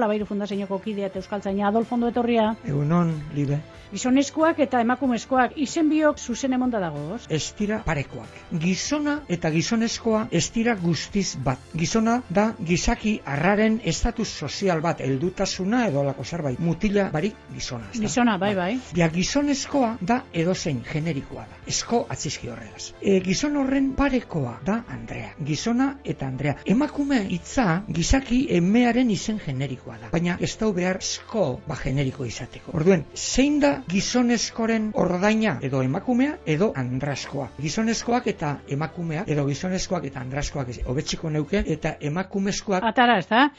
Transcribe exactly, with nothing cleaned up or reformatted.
Labairu Fundazioko kidea eta euskaltzaina. Adolfo, ondo etorria. Egunon, Libe. Gizonezkoak eta emakumezkoak izen biok zuzen emonda dagoz? Ez dira parekoak. Gizona eta gizonezkoa ez dira guztiz bat. Gizona da gizaki arraren estatus sozial bat, heldutasuna edo alako zerbait. Mutila barik gizona. Gizona, bai, bai. Ja, gizonezkoa da edozein generikoa da. Esko atzizki horregaz. E, gizon horren parekoa da Andrea. Gizona eta Andrea. Emakume hitza gizaki emearen izen generikoa da. Baina ez dau behar esko ba generiko izateko. Orduen, zein da gizonezkoren ordaina edo emakumea edo andraskoa. Gizonezkoak eta emakumeak edo gizonezkoak eta andraskoak hobetziko neuke eta emakumezkoak atara, ez da?